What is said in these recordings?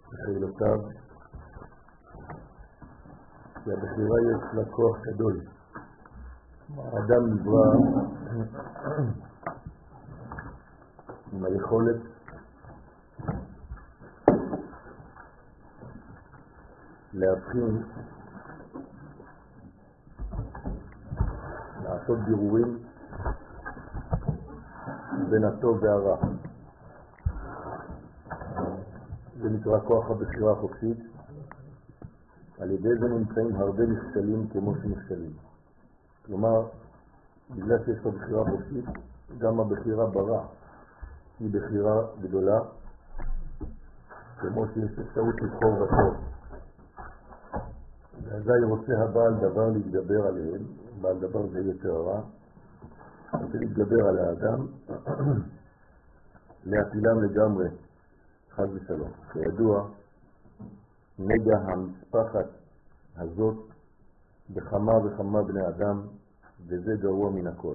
בחילותיו, כי הבחירה יש לה כוח גדול. האדם נברא עם היכולת להבחין, לעשות בירורים בין הטוב והרע. זה נקרא כוח הבחירה החופשית. על ידי זה נמצאים הרבה משקלים כמו שמשקלים. כלומר, בגלל שיש פה בחירה חופשית, גם הבחירה ברע היא בחירה גדולה, כמו שיש אפשרות לבחור בטוב. ואזי רוצה הבעל דבר להתגבר עליהם, בעל דבר זה יצר הרע, רוצה להתגבר על האדם, להפילם לגמרי, חס ושלום. כידוע, נגע המשפחת הזאת בכמה וכמה בני אדם, וזה גרוע מן הכל.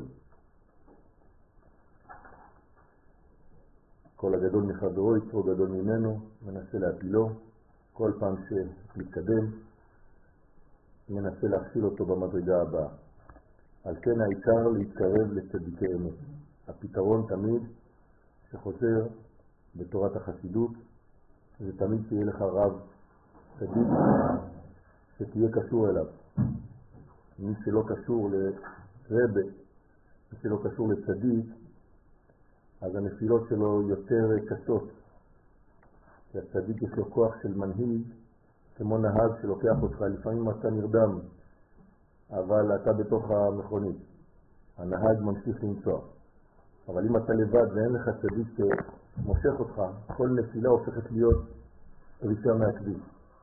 כל הגדול מחברו יצרו גדול ממנו, מנסה להפילו, כל פעם שמתקדם, מנסה להכשיל אותו במדרגה הבאה. על כן העיקר להתקרב לצדיקי אמת. הפתרון תמיד שחוזר בתורת החסידות, זה תמיד תהיה לך רב צדיק שתהיה קשור אליו. מי שלא קשור לרבה, מי שלא קשור לצדיק, אז הנפילות שלו יותר קשות. כי הצדיק יש לו כוח של מנהיג, כמו נהג שלוקח אותך, לפעמים אתה נרדם, אבל אתה בתוך המכונית. הנהג ממשיך לנסוע. אבל אם אתה לבד ואין לך צדיק שמושך אותך, כל נפילה הופכת להיות ריצה מהכביש.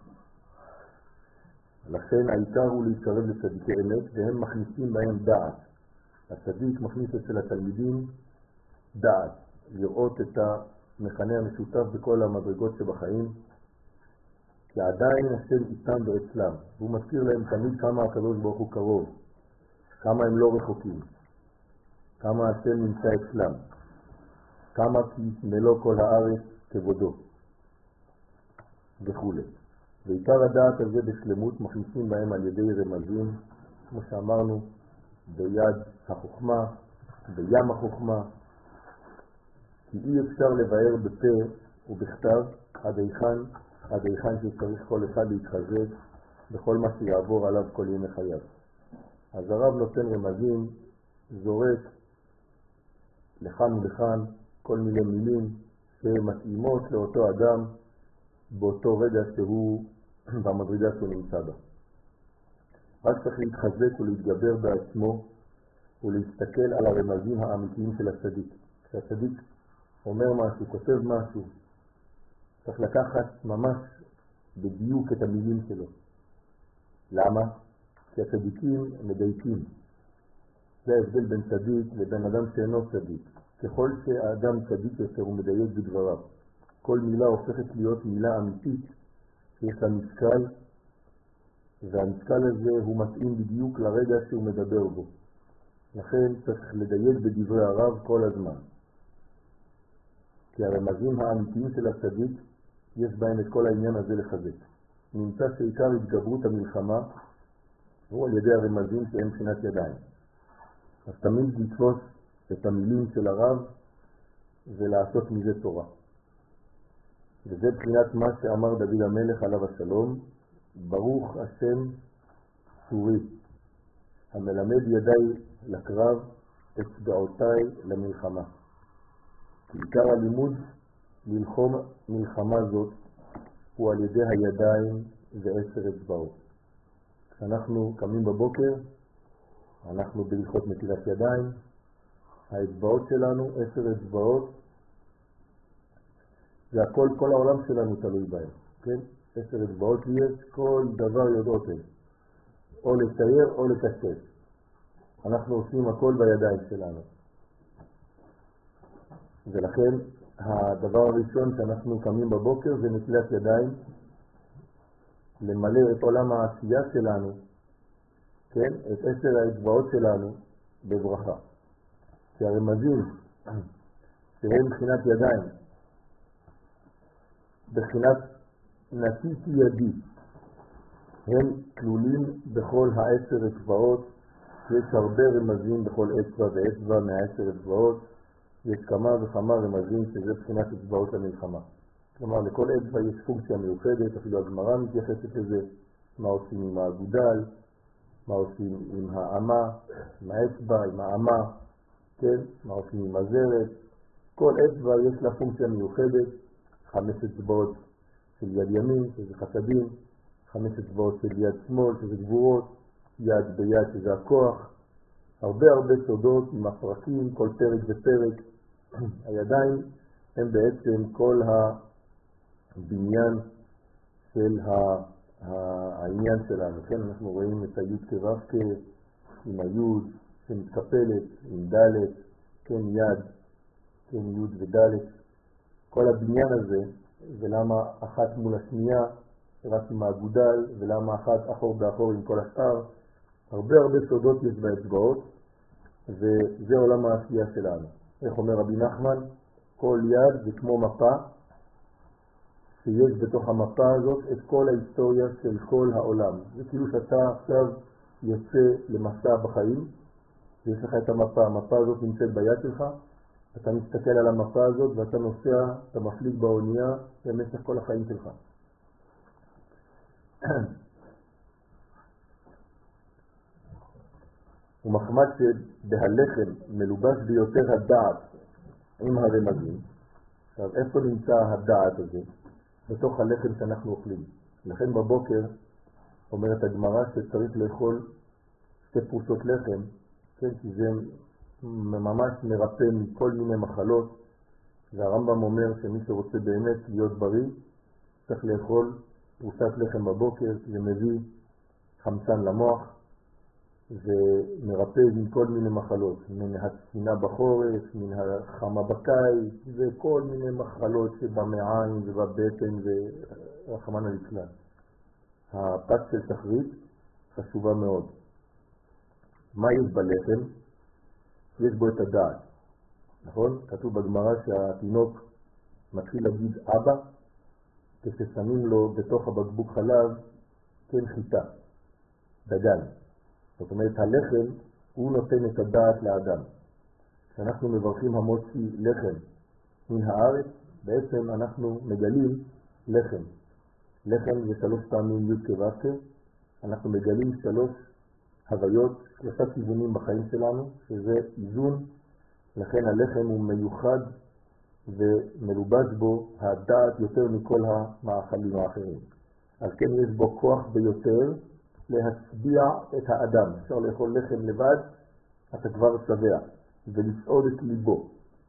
לכן העיקר הוא להתקרב לצדיקי אמת, והם מכניסים בהם דעת. הצדיק מכניס אצל התלמידים דעת, לראות את המכנה המשותף בכל המדרגות שבחיים, כי עדיין השם איתם ואצלם. והוא מזכיר להם תמיד כמה הקדוש ברוך הוא קרוב, כמה הם לא רחוקים, כמה השם נמצא אצלם, כמה כי מלוא כל הארץ כבודו וכו'. ועיקר הדעת הזה בשלמות מכניסים בהם על ידי רמזים, כמו שאמרנו, ביד החוכמה, בים החוכמה, כי אי אפשר לבאר בפה ובכתב עד היכן שצריך כל אחד להתחזק בכל מה שיעבור עליו כל ימי חייו. אז הרב נותן רמזים, זורק לכאן ולכאן כל מיני מילים שמתאימות לאותו אדם באותו רגע שהוא במדרגה שהוא נמצא בה. רק צריך להתחזק ולהתגבר בעצמו ולהסתכל על הרמזים האמיתיים של הצדיק. כשהצדיק אומר משהו, כותב משהו, צריך לקחת ממש בדיוק את המילים שלו. למה? כי הצדיקים מדייקים. זה ההבדל בין צדיק לבין אדם שאינו צדיק. ככל שהאדם צדיק יותר הוא מדייק בדבריו. כל מילה הופכת להיות מילה אמיתית שיש לה משקל, והמשקל הזה הוא מתאים בדיוק לרגע שהוא מדבר בו. לכן צריך לדייק בדברי הרב כל הזמן. כי הרמזים האמיתיים של הצדיק יש בהם את כל העניין הזה לחזק. נמצא שעיקר התגברות המלחמה הוא על ידי הרמזים שהם מבחינת ידיים. אז תמיד לתפוס את המילים של הרב ולעשות מזה תורה. וזה בחינת מה שאמר דוד המלך עליו השלום, ברוך השם צורי, המלמד ידיי לקרב, אצבעותיי למלחמה. עיקר הלימוד ללחום מלחמה זאת הוא על ידי הידיים ו10 אצבעות. כשאנחנו קמים בבוקר, אנחנו בהלכות נטילת ידיים, האצבעות שלנו 10 אצבעות, זה הכל, כל העולם שלנו תלוי בהם, כן? 10 אצבעות יש, כל דבר יודעות הם, או לצייר או לקשקש. אנחנו עושים הכל בידיים שלנו. ולכן הדבר הראשון שאנחנו קמים בבוקר זה נטילת ידיים, למלא את עולם העשייה שלנו, כן? את 10 האצבעות שלנו בברכה. כי הרמזים שהם מבחינת ידיים, בחינת נטיתי ידי, הם כלולים בכל 10 אצבעות. יש הרבה רמזים בכל אצבע ואצבע מה10 אצבעות. יש כמה וכמה רמזים שזה בחינת אצבעות למלחמה. כלומר, לכל אצבע יש פונקציה מיוחדת, אפילו הגמרא מתייחסת לזה, מה עושים עם האגודל, מה עושים עם האמה, עם האצבע, עם האמה, כן? מה עושים עם הזרת. כל אצבע יש לה פונקציה מיוחדת, 5 אצבעות של יד ימין, שזה חסדים, 5 אצבעות של יד שמאל, שזה גבורות, יד ביד, שזה הכוח. הרבה סודות עם הפרקים, כל פרק ופרק. הידיים הם בעצם כל הבניין של העניין שלנו. כן, אנחנו רואים את היוד כרבקה עם היוד שמתקפלת, עם דלת, כן, יד, כן, יוד ודלת. כל הבניין הזה, ולמה אחת מול השנייה, רק עם האגודל, ולמה אחת אחור באחור עם כל השאר. הרבה סודות יש באצבעות, וזה עולם העשייה שלנו. איך אומר רבי נחמן? כל יד זה כמו מפה, שיש בתוך המפה הזאת את כל ההיסטוריה של כל העולם. זה כאילו שאתה עכשיו יוצא למסע בחיים, ויש לך את המפה. המפה הזאת נמצאת ביד שלך, אתה מסתכל על המפה הזאת ואתה נוסע, אתה מפליג באונייה במשך כל החיים שלך. ומחמד שבהלחם מלובש ביותר הדעת עם הרמזים. עכשיו, איפה נמצא הדעת הזה? בתוך הלחם שאנחנו אוכלים. לכן בבוקר אומרת הגמרא שצריך לאכול 2 פרוסות לחם, כן, כי זה ממש מרפא מכל מיני מחלות. והרמב"ם אומר שמי שרוצה באמת להיות בריא צריך לאכול פרוסת לחם בבוקר, כי זה מביא חמצן למוח ומרפא מכל מיני מחלות, מן הצפינה בחורף, מן החמה בקיץ, וכל מיני מחלות שבמעיים ובבטן ורחמנא ליצלן. הפת של תחריט חשובה מאוד. מה יש בלחם? יש בו את הדעת, נכון? כתוב בגמרא שהתינוק מתחיל להגיד אבא כששמים לו בתוך הבקבוק חלב כן חיטה, דגן. זאת אומרת, הלחם הוא נותן את הדעת לאדם. כשאנחנו מברכים המוציא לחם מן הארץ, בעצם אנחנו מגלים לחם. לחם זה 3 פעמים י' כו', אנחנו מגלים 3 הוויות, 3 כיוונים בחיים שלנו, שזה איזון. לכן הלחם הוא מיוחד ומלובש בו הדעת יותר מכל המאכלים האחרים. אז כן יש בו כוח ביותר להצביע את האדם. אפשר לאכול לחם לבד, אתה כבר שבע, ולסעוד את ליבו.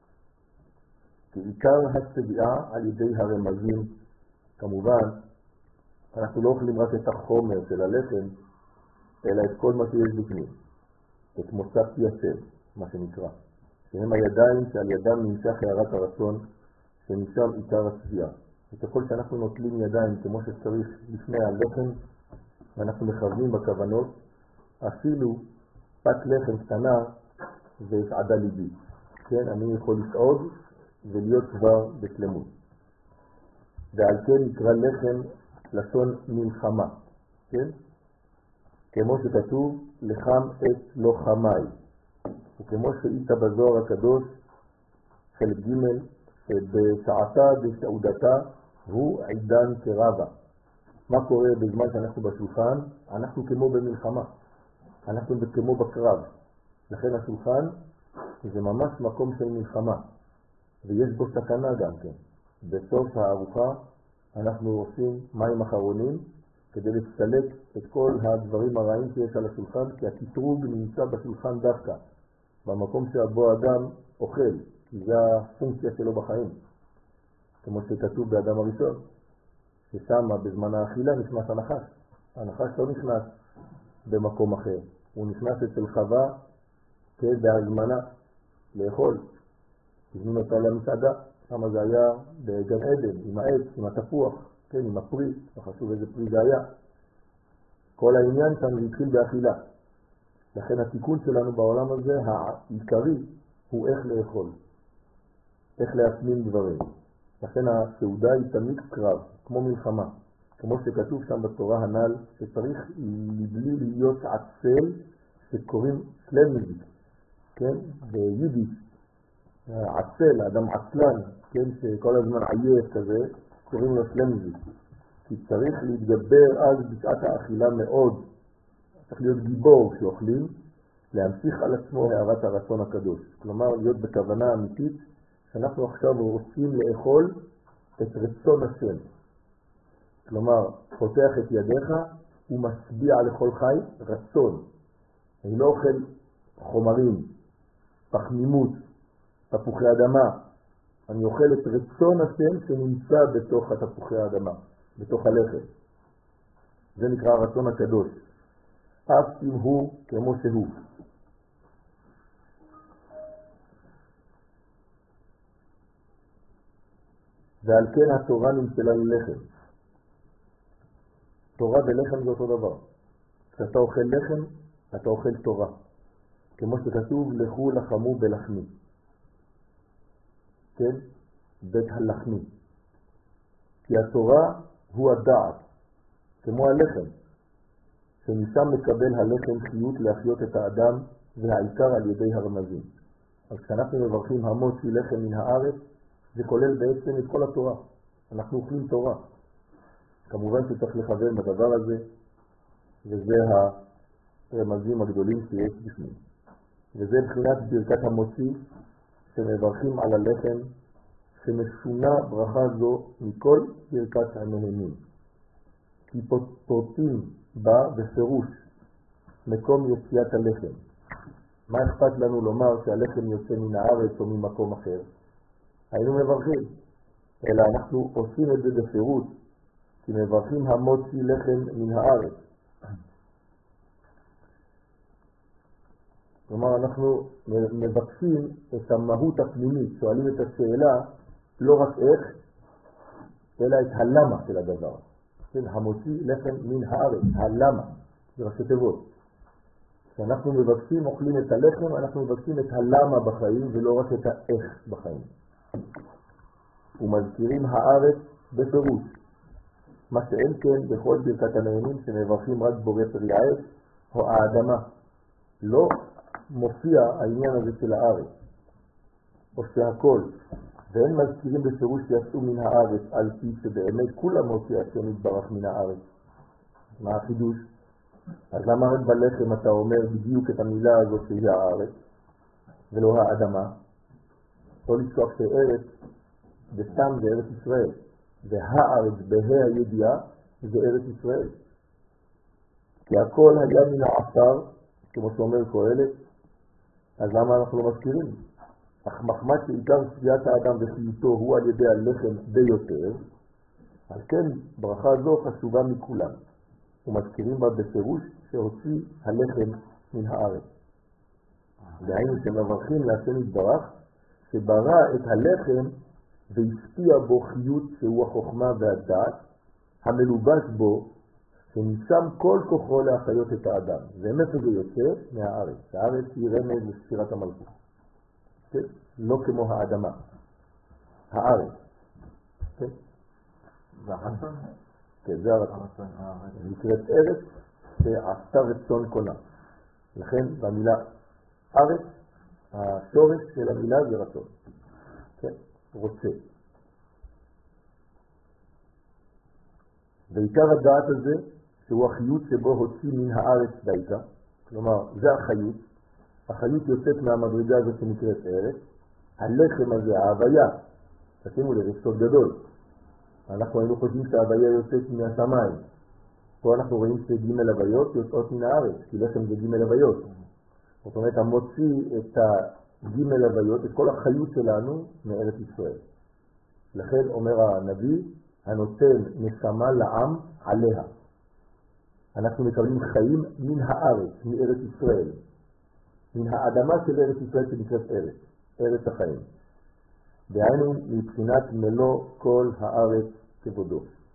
כי עיקר הצביעה על ידי הרמזים, כמובן, אנחנו לא אוכלים רק את החומר של הלחם, אלא את כל מה שיש בפנים. את מוצא פי השם, מה שנקרא. שהם הידיים שעל ידם נמשך הערת הרצון, שמשם עיקר הצביעה. וככל שאנחנו נוטלים ידיים כמו שצריך לפני הלחם, ואנחנו מכוונים בכוונות, אפילו פת לחם קטנה והסעדה ליבי. כן, אני יכול לסעוד ולהיות כבר בשלמות. ועל כן נקרא לחם לשון מלחמה. כן? כמו שכתוב, לחם את לוחמי. וכמו שאית בזוהר הקדוש, חלק ג' שבשעתה בסעודתה הוא עידן כרבה. מה קורה בזמן שאנחנו בשולחן? אנחנו כמו במלחמה. אנחנו כמו בקרב. לכן השולחן זה ממש מקום של מלחמה. ויש בו סכנה גם כן. בסוף הארוחה אנחנו עושים מים אחרונים כדי לסלק את כל הדברים הרעים שיש על השולחן, כי הקטרוג נמצא בשולחן דווקא, במקום שבו אדם אוכל, כי זה הפונקציה שלו בחיים. כמו שכתוב באדם הראשון, ששם בזמן האכילה נכנס הנחש. הנחש לא נכנס במקום אחר, הוא נכנס אצל חווה בהזמנה לאכול. הזמין אותה למסעדה, שם זה היה בגן עדן, עם העץ, עם התפוח, כן, עם הפרי, לא חשוב איזה פרי זה היה. כל העניין שם התחיל באכילה. לכן התיקון שלנו בעולם הזה, העיקרי, הוא איך לאכול, איך להפנים דברים. לכן הסעודה היא תמיד קרב, כמו מלחמה. כמו שכתוב שם בתורה הנ"ל, שצריך לבלי להיות עצל שקוראים סלמזיק, כן? ביידיש, עצל, אדם עצלן, כן? שכל הזמן עייף כזה, קוראים לו סלמזיק. כי צריך להתגבר אז בשעת האכילה מאוד, צריך להיות גיבור כשאוכלים, להמשיך על עצמו הערת הרצון הקדוש. כלומר, להיות בכוונה אמיתית, שאנחנו עכשיו רוצים לאכול את רצון השם. כלומר, פותח את ידיך ומשביע לכל חי רצון. אני לא אוכל חומרים, פחמימות, תפוחי אדמה. אני אוכל את רצון השם שנמצא בתוך התפוחי האדמה, בתוך הלחם. זה נקרא הרצון הקדוש. אף אם הוא כמו שהוא. ועל כן התורה נמצלה ללחם. תורה ולחם זה אותו דבר. כשאתה אוכל לחם, אתה אוכל תורה. כמו שכתוב, לכו לחמו בלחמי. כן? בית הלחמי. כי התורה הוא הדעת, כמו הלחם, שמשם מקבל הלחם חיות להחיות את האדם, והעיקר על ידי הרמזים. אז כשאנחנו מברכים המוציא לחם מן הארץ, זה כולל בעצם את כל התורה. אנחנו אוכלים תורה. כמובן שצריך לכוון בדבר הזה, וזה הרמזים הגדולים שיש בפנים. וזה בחינת ברכת המוציא, שמברכים על הלחם, שמשונה ברכה זו מכל ברכת הנהנים. כי פורטים בה בפירוש מקום יציאת הלחם. מה אכפת לנו לומר שהלחם יוצא מן הארץ או ממקום אחר? היינו מברכים, אלא אנחנו עושים את זה בפירוש, כי מברכים המוציא לחם מן הארץ. כלומר, אנחנו מבקשים את המהות הפנימית, שואלים את השאלה, לא רק איך, אלא את הלמה של הדבר. כן, המוציא לחם מן הארץ, הלמה, זה ראשי תיבות. כשאנחנו מבקשים, אוכלים את הלחם, אנחנו מבקשים את הלמה בחיים, ולא רק את האיך בחיים. ומזכירים הארץ בפירוש. מה שאין כן בכל ברכת הנהנים שמברכים רק בורא פרי העץ, או האדמה. לא מופיע העניין הזה של הארץ, או שהכל. והם מזכירים בפירוש שיצאו מן הארץ, על פי שבאמת כולם מוציא השם יתברך מן הארץ. מה החידוש? אז למה רק בלחם אתה אומר בדיוק את המילה הזאת שהיא הארץ, ולא האדמה? לא לשכוח שארץ, וסתם זה ארץ ישראל. והארץ בה"א הידיעה זה ארץ ישראל. כי הכל היה מן העפר, כמו שאומר קהלת, אז למה אנחנו לא מזכירים? אך מחמת שעיקר שביעת האדם וחיותו הוא על ידי הלחם ביותר, על כן ברכה זו חשובה מכולם. ומזכירים בה בפירוש שהוציא הלחם מן הארץ. דהיינו שמברכים להשם יתברך שברא את הלחם והשפיע בו חיות שהוא החוכמה והדעת, המלובש בו, שמשם כל כוחו להחיות את האדם. ומאיפה זה יוצא? מהארץ. הארץ היא רמז לספירת המלכות. כן? לא כמו האדמה. הארץ. כן? זה הרצון? כן, זה הרצון. נקראת ארץ שעשתה רצון קונה. לכן במילה ארץ, השורש של המילה זה רצון. כן? רוצה. ועיקר הדעת הזה, שהוא החיות שבו הוציא מן הארץ דייקה, כלומר, זה החיות. החיות יוצאת מהמדרגה הזאת שנקראת ארץ. הלחם הזה, ההוויה, תשימו לב, סוד גדול. אנחנו היינו חושבים שההוויה יוצאת מהשמיים. פה אנחנו רואים שג' הוויות יוצאות מן הארץ, כי לחם זה ג' הוויות. זאת אומרת, המוציא את הג' הוויות, את כל החיות שלנו מארץ ישראל. לכן אומר הנביא, הנותן נשמה לעם עליה. אנחנו מקבלים חיים מן הארץ, מארץ ישראל. מן האדמה של ארץ ישראל שנקראת ארץ, ארץ החיים. דהיינו מבחינת מלוא כל הארץ כבודו.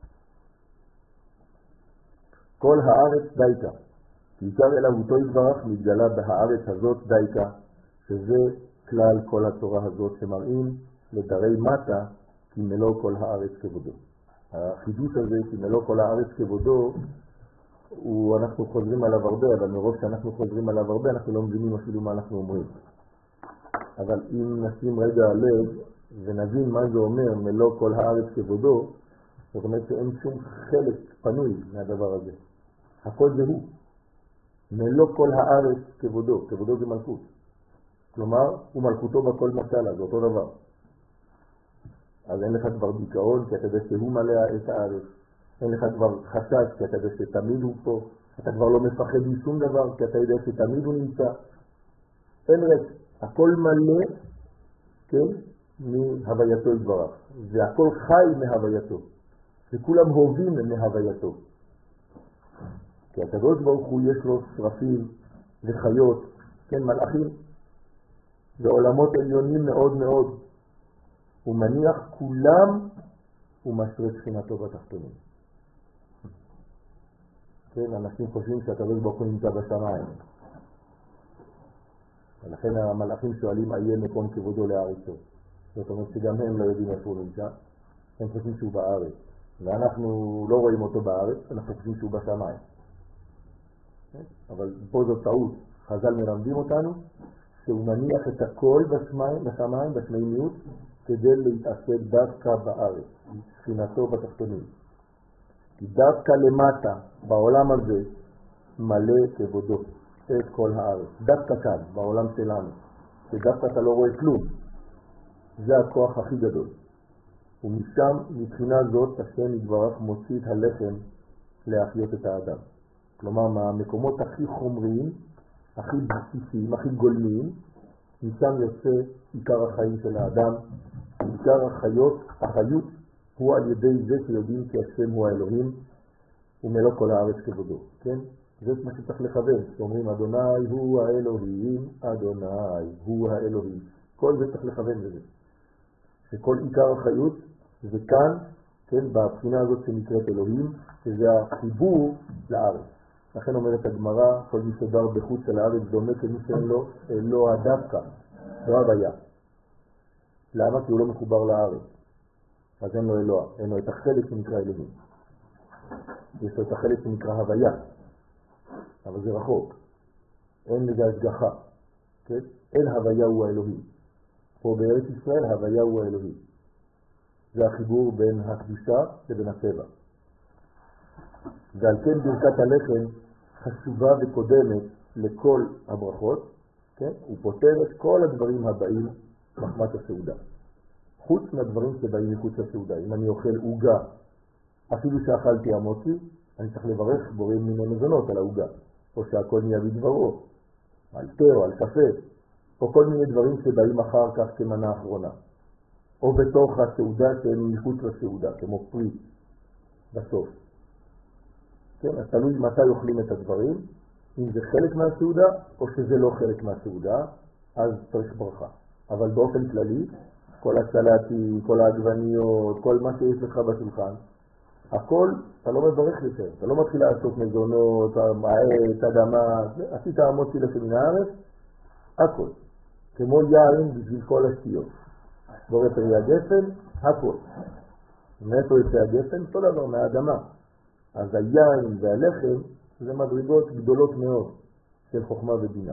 כל הארץ דייקה, כי עיקר אלוהותו יתברך מתגלה בהארץ הזאת דייקה, שזה כלל כל התורה הזאת שמראים לדרי מטה כי מלוא כל הארץ כבודו. החידוש הזה, כי מלוא כל הארץ כבודו, אנחנו חוזרים עליו הרבה, אבל מרוב שאנחנו חוזרים עליו הרבה, אנחנו לא מבינים אפילו מה אנחנו אומרים. אבל אם נשים רגע לב ונבין מה זה אומר מלוא כל הארץ כבודו, זאת אומרת שאין שום חלק פנוי מהדבר הזה. הכל זה הוא. מלוא כל הארץ כבודו, כבודו זה מלכות. כלומר, הוא מלכותו בכל מצלה, זה אותו דבר. אז אין לך כבר דיכאון, כי אתה יודע שהוא מלא את הארץ. אין לך כבר חשש, כי אתה יודע שתמיד הוא פה. אתה כבר לא מפחד משום דבר, כי אתה יודע שתמיד הוא נמצא. אין רק, הכל מלא, כן, מהווייתו יתברך. והכל חי מהווייתו. וכולם הובים מהווייתו. כי הקדוש ברוך הוא יש לו שרפים וחיות, כן, מלאכים, ועולמות עליונים מאוד מאוד. הוא מניח כולם ומשרה שכינתו בתחתונים. כן, אנשים חושבים שהקדוש ברוך הוא נמצא בשמיים. ולכן המלאכים שואלים איה מקום כבודו לארצו. זאת אומרת שגם הם לא יודעים איפה הוא נמצא. הם חושבים שהוא בארץ. ואנחנו לא רואים אותו בארץ, אנחנו חושבים שהוא בשמיים. אבל פה זו טעות. חז"ל מלמדים אותנו שהוא מניח את הכל בשמיים, בשמיימיות, כדי להתעסק דווקא בארץ, שכינתו בתחתונים. כי דווקא למטה, בעולם הזה, מלא כבודו את כל הארץ. דווקא כאן, בעולם שלנו, שדווקא אתה לא רואה כלום. זה הכוח הכי גדול. ומשם, מבחינה זאת, השם יתברך מוציא את הלחם להחיות את האדם. כלומר, מהמקומות הכי חומריים, הכי בסיסיים, הכי גולמיים, משם יוצא עיקר החיים של האדם. עיקר החיות הוא על ידי זה שיודעים כי השם הוא האלוהים ומלוא כל הארץ כבודו. כן? זה מה שצריך לכוון. שאומרים אדוני הוא האלוהים, אדוני הוא האלוהים. כל זה צריך לכוון לזה. שכל עיקר החיות זה כאן, כן, בבחינה הזאת שנקראת אלוהים, שזה החיבור לארץ. לכן אומרת הגמרא, כל מי שגר בחוץ על הארץ דומה כמי שאין לו אלוה דווקא, לא הוויה. למה? כי הוא לא מחובר לארץ. אז אין לו אלוה, אין לו את החלק שנקרא אלוהים. יש לו את החלק שנקרא הוויה, אבל זה רחוק. אין לזה השגחה. כן? אין הוויה הוא האלוהים. פה בארץ ישראל הוויה הוא האלוהים. זה החיבור בין הקדושה לבין הטבע. ועל כן ברכת הלחם חשובה וקודמת לכל הברכות, כן? הוא פותר את כל הדברים הבאים מחמת הסעודה. חוץ מהדברים שבאים מחוץ לסעודה. אם אני אוכל עוגה, אפילו שאכלתי המוצי, אני צריך לברך בוראים מיני מזונות על העוגה. או שהכל נהיה בדברו, על תה או על קפה, או כל מיני דברים שבאים אחר כך כמנה אחרונה. או בתוך הסעודה שהם מחוץ לסעודה, כמו פרי בסוף. כן, אז תלוי מתי אוכלים את הדברים, אם זה חלק מהסעודה או שזה לא חלק מהסעודה, אז צריך ברכה. אבל באופן כללי, כל הסלטי, כל העגבניות, כל מה שיש לך בשולחן, הכל אתה לא מברך יותר, אתה לא מתחיל לעשות מזונות, העץ, אדמה, עשית המוציא לשם מן הארץ, הכל. כמו יין בשביל כל השטויות. בורא פרי הגפן, הכל. מאיפה יוצא הגפן? אותו דבר, מהאדמה. אז היין והלחם זה מדרגות גדולות מאוד של חוכמה ובינה.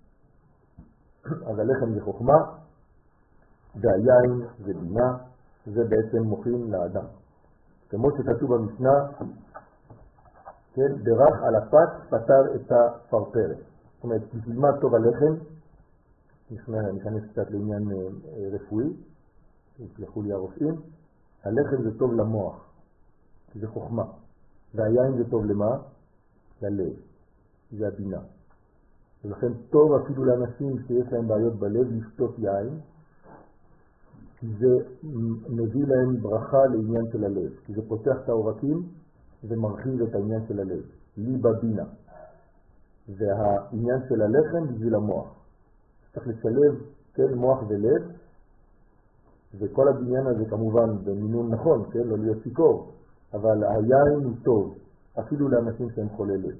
אז הלחם זה חוכמה, והיין זה בינה, זה בעצם מוכין לאדם. כמו שכתוב במשנה, כן, ברך על הפת פתר את הפרפרת. זאת אומרת, בשביל טוב הלחם, נכנס קצת לעניין רפואי, יצלחו לי הרופאים, הלחם זה טוב למוח, זה חוכמה. והיין זה טוב למה? ללב, זה הבינה. ולכן טוב אפילו לאנשים שיש להם בעיות בלב לשתות יין, כי זה מביא להם ברכה לעניין של הלב, כי זה פותח את העורקים ומרחיב את העניין של הלב, ליבה בינה. והעניין של הלחם בשביל המוח. צריך לשלב, כן, מוח ולב, וכל הבניין הזה כמובן במינון נכון, כן, לא להיות סיקור, אבל היין הוא טוב, אפילו לאנשים שהם חולי לב.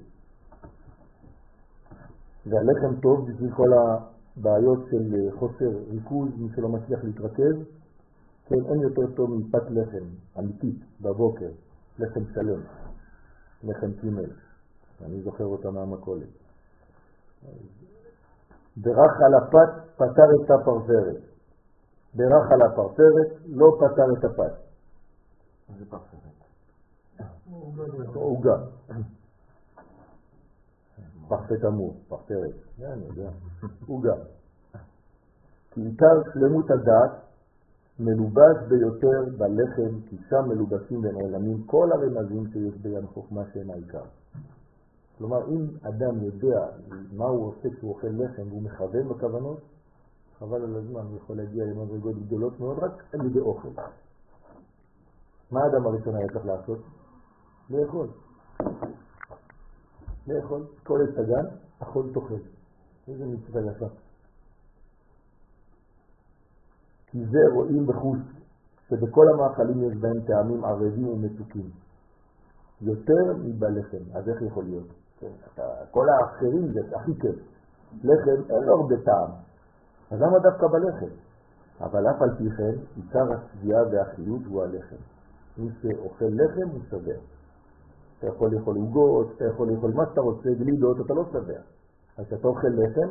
והלחם טוב בשביל כל הבעיות של חוסר ריכוז, מי שלא מצליח להתרכז, כן, אין יותר טוב מפת לחם אמיתית בבוקר, לחם שלם, לחם קימל. אני זוכר אותה מהמכולת. דרך על הפת פתר את הפרפרת. דרך על הפרפרת לא פתר את הפת. מה זה פרפרת? עוגה. פרפת אמור, פרפרת. אני יודע. עוגה. כי עיקר שלמות הדעת מלובש ביותר בלחם, כי שם מלובשים ונעלמים כל הרמזים שיש בים חוכמה שהם העיקר. כלומר, אם אדם יודע מה הוא עושה כשהוא אוכל לחם והוא מכוון בכוונות, חבל על הזמן, הוא יכול להגיע למדרגות גדולות מאוד רק על ידי אוכל. מה האדם הראשון היה צריך לעשות? לאכול. לאכול. כל הסגן, אכול תאכל. איזה מצווה יפה. כי זה רואים בחוץ, שבכל המאכלים יש בהם טעמים ערבים ומתוקים. יותר מבלחם. אז איך יכול להיות? כל האחרים זה הכי כיף. לחם אין לו הרבה טעם. אז למה דווקא בלחם? אבל אף על פי כן, עיקר הצביעה והחיות הוא הלחם. מי שאוכל לחם הוא שבע. אתה יכול לאכול עוגות, אתה יכול לאכול מה שאתה רוצה, גלידות, אתה לא שבע. אז כשאתה אוכל לחם,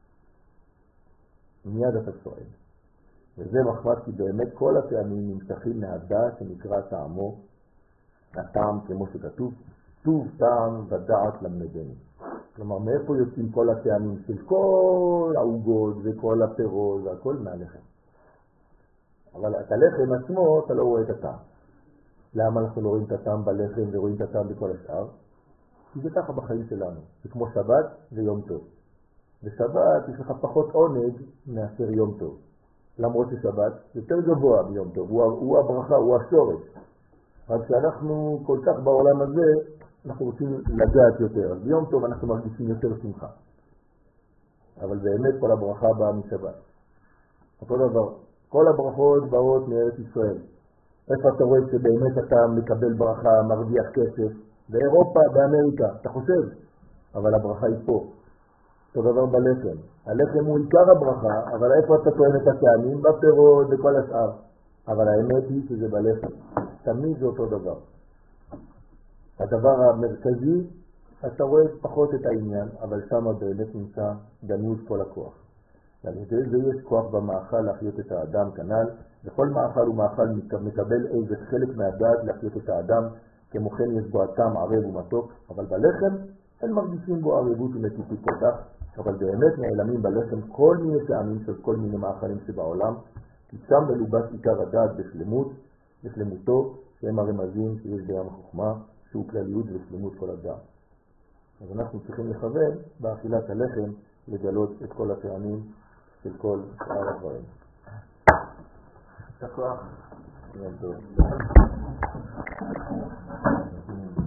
מיד אתה סועד. וזה מחמד כי באמת כל הטעמים נמשכים מהדעת שנקרא טעמו, הטעם כמו שכתוב, טוב טעם ודעת למדני. כלומר, מאיפה יוצאים כל הטעמים של כל העוגות וכל הפירות והכל מהלחם. אבל את הלחם עצמו אתה לא רואה את הטעם. למה אנחנו לא רואים את הטעם בלחם ורואים את הטעם בכל השאר? כי זה ככה בחיים שלנו. זה כמו שבת ויום טוב. בשבת יש לך פחות עונג מאשר יום טוב. למרות ששבת יותר גבוה מיום טוב. הוא הברכה, הוא השורש. רק שאנחנו כל כך בעולם הזה, אנחנו רוצים לגעת יותר. אז ביום טוב אנחנו מרגישים יותר שמחה. אבל באמת כל הברכה באה משבת. אותו דבר, כל הברכות באות מארץ ישראל. איפה אתה רואה שבאמת אתה מקבל ברכה, מרוויח כסף? באירופה, באמריקה, אתה חושב. אבל הברכה היא פה. אותו דבר בלחם. הלחם הוא עיקר הברכה, אבל איפה אתה טוען את הטעמים? בפירות וכל השאר. אבל האמת היא שזה בלחם. תמיד זה אותו דבר. הדבר המרכזי, אתה רואה פחות את העניין, אבל שם באמת נמצא גנוז כל הכוח. ולזה יש כוח במאכל להחיות את האדם כנ"ל, וכל מאכל ומאכל מקבל איזה חלק מהדעת להחיות את האדם, כמו כן יש בו הטעם ערב ומתוק, אבל בלחם אין מרגישים בו ערבות ומתיקות כל כך, אבל באמת נעלמים בלחם כל מיני טעמים של כל מיני מאכלים שבעולם, כי שם מלובש עיקר הדעת בשלמותו, שהם הרמזים שיש בים החוכמה, שהוא כלליות ושלמות כל הדעת. אז אנחנו צריכים לכוון באכילת הלחם לגלות את כל הטעמים של כל שאר הדברים. תקוח. יום טוב.